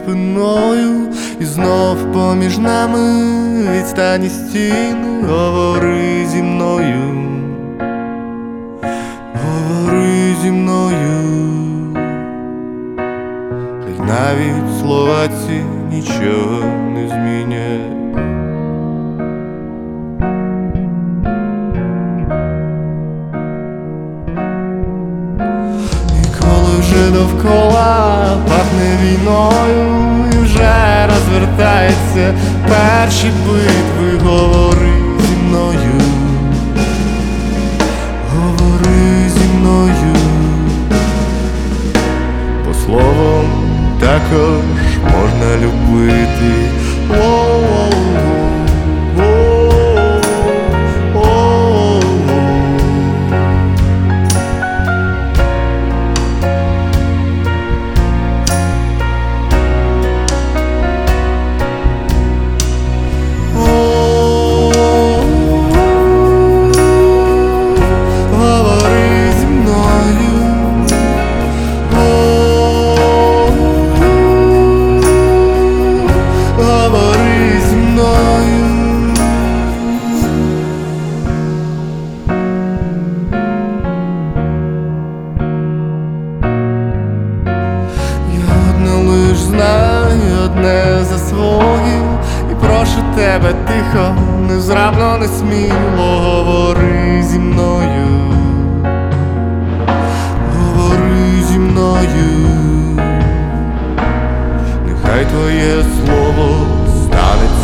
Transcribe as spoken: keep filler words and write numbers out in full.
спиною, і знов поміж нами відстані стіни. Говори зі мною, говори зі мною, хай навіть слова ці нічого не змінять. Вже довкола пахне війною, і вже розвертаються перші битви. Говори зі мною, говори зі мною, бо словом також можна любити. О-о-о. Знаю одне за своє, і прошу тебе тихо, незграбно, не сміло. Говори зі мною, говори зі мною, нехай твоє слово станеться